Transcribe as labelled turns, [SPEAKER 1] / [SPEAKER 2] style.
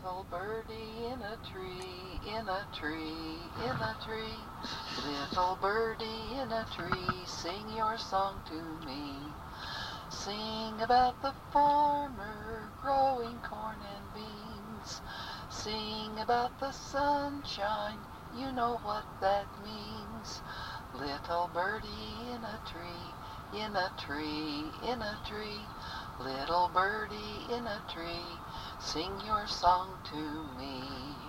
[SPEAKER 1] Little birdie in a tree, in a tree, in a tree. Little birdie in a tree, sing your song to me. Sing about the farmer growing corn and beans. Sing about the sunshine, you know what that means. Little birdie in a tree, in a tree, in a tree. Little birdie in a tree, sing your song to me.